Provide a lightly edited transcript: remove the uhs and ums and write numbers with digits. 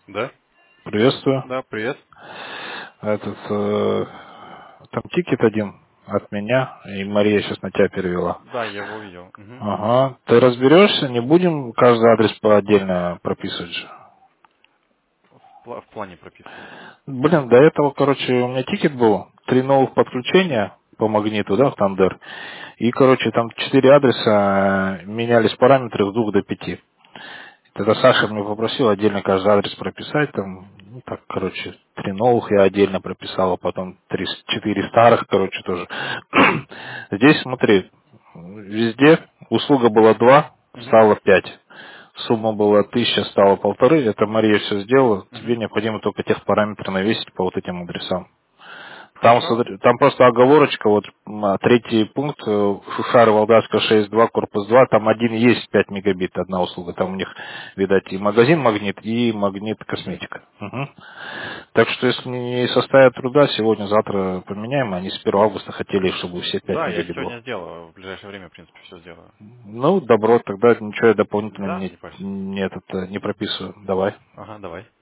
Да? Приветствую. Да, привет. Этот, там тикет один от меня, и Мария сейчас на тебя перевела. Да, я его видел. Мгм. Ага. Ты разберешься, не будем каждый адрес по отдельно прописывать же. В плане прописывать. Блин, до этого, короче, у меня тикет был, 3 новых подключения по магниту, да, в Тандер. И, короче, там 4 адреса менялись параметры с 2 до 5. Тогда Саша мне попросил отдельно каждый адрес прописать, там, ну, так, короче, 3 новых я отдельно прописал, а потом 4 старых, короче, тоже. Здесь, смотри, везде услуга была 2, Мгм. стало 5. Сумма была 1000, стало 1500. Это Мария все сделала. Тебе Мгм. необходимо только тех параметры навесить по вот этим адресам. Там, Хорошо. смотри, там просто оговорочка, вот третий пункт, Шушары, Валдайская 6.2, корпус 2, там один есть 5 мегабит, одна услуга. Там у них, видать, и магазин магнит, и магнит косметика. Мгм. Так что, если не составит труда, сегодня-завтра поменяем. Они с 1 августа хотели, чтобы все 5 Да, я мегабит было. сегодня сделаю. В ближайшее время, в принципе, все сделаю. Ну, добро, тогда ничего я дополнительно Да, не парься. не прописываю. Давай. Ага, давай.